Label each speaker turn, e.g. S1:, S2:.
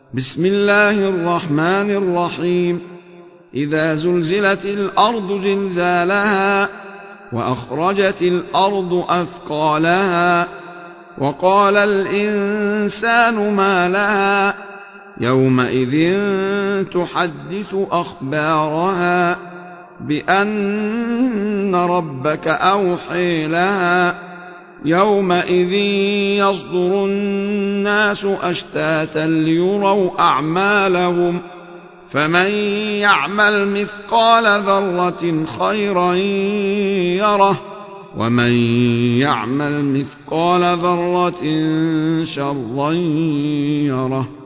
S1: بسم الله الرحمن الرحيم. إذا زلزلت الأرض زلزالها وأخرجت الأرض أثقالها وقال الإنسان ما لها يومئذ تحدث أخبارها بأن ربك أوحي لها يومئذ يصدر الناس أشتاتا ليروا أعمالهم فمن يعمل مثقال ذرة خيرا يره ومن يعمل مثقال ذرة شرا يره.